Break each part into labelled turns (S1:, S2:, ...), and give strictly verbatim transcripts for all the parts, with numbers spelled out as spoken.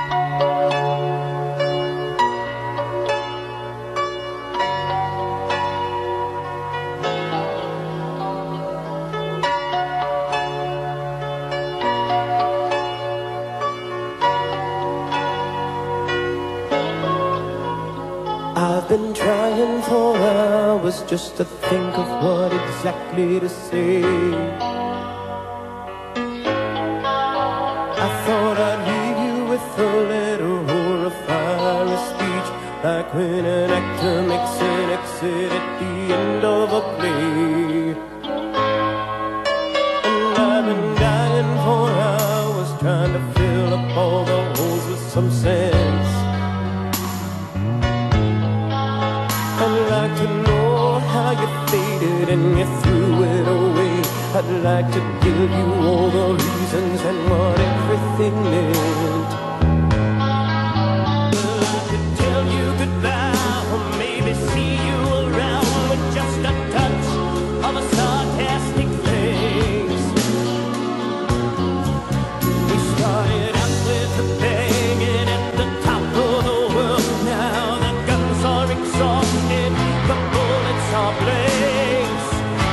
S1: I've been trying for hours just to think of what exactly to say. I thought I'd leave you with a letter or a fiery speech, like when an actor makes an exit at the end of a play. And I've been dying for hours trying to fill up all the holes with some sense. I'd like to know how you faded and you threw it away. I'd like to give you all the reasons and what everything meant. Well, I could tell you goodbye, or maybe see you around with just a touch of a sarcastic face. We started out with a bang and at the top of the world. Now the guns are exhausted, the bullets are blanks.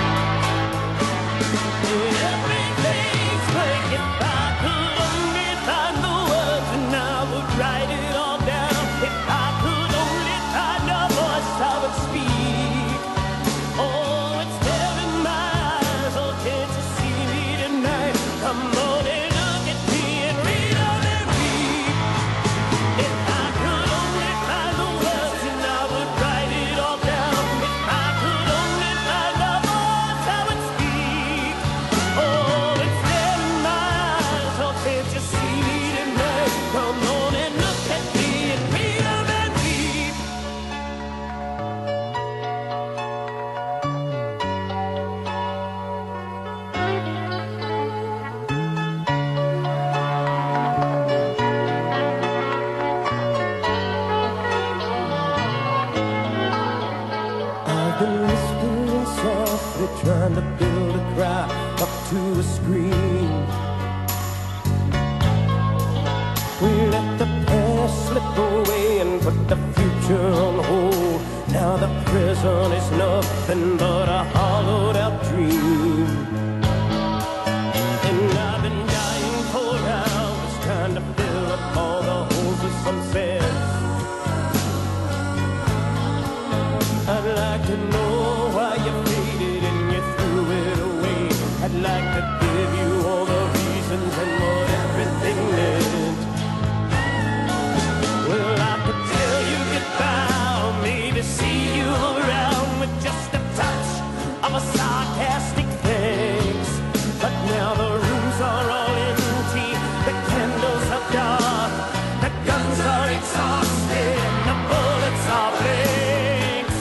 S1: Everything's blank. If I could only find the words, and I would write it all down. If I could only find a voice, I would speak. Oh, it's there in my eyes. Oh, can't you see me tonight? Come on and look at me and read on and read. If I could only find the words, and I would write it all down. If I could only find a voice, I would speak. Oh, it's there in my eyes. Oh, can't you see me tonight? Come on and look at me and read on and read. I've been whispering softly, trying to build a cry up to a scream. We let the past slip away and put the future on hold. Now the present is nothing but a hollowed out dream. And I've been dying for hours trying to fill up all the holes with some sense. I'd like to know why you faded and you threw it away. I'd like to give you all the reasons and what everything meant. Well, I could tell you goodbye, or maybe see you around with just a touch of a sarcastic thanks. But now the rooms are all empty, the candles are dark, the guns are exhausted, and the bullets are blanks.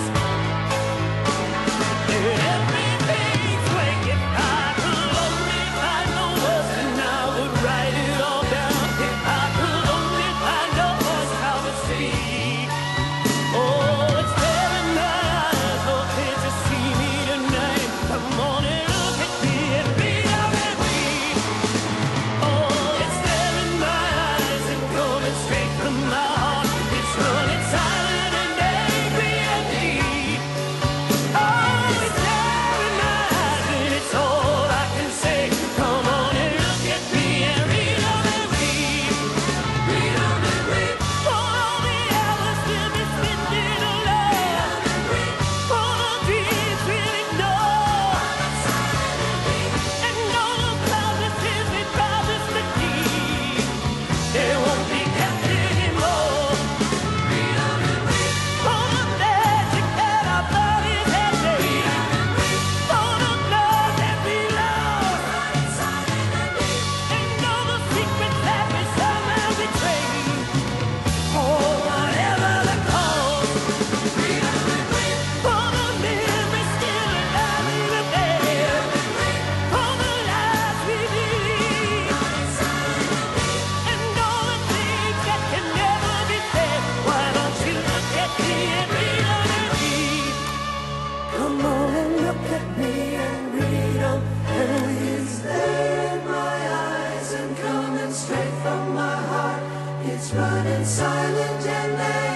S1: Everything's blank. If I could only find the words, and I would write it all down. If I could only find a voice, I would speak. Oh, it's there in my eyes. Oh, can't you see me tonight? Come on and look at me and read out and read. Oh, it's there in my eyes and coming straight from my heart. It's running silent and angry and deep. Oh, it's there in my eyes and it's all I can say. Come on and look at me and read on and read. Read on and read. All the hours we'll be spending alone. All the dreams we'll ignore. And all the promises we promised to keep, they won't be kept anymore. Read on and read. All the magic that our bodies have made. All the blood that we lost. And all the secrets that we somehow betrayed. Oh, whatever the cost. Read on and read. All the memories still alive in the bed. All the lies we believe. And all the things that can never be said. Why don't you look at me and read on and read? Come on and look at me and read on and read.
S2: It's there in my eyes and coming straight from my heart. It's running silent and they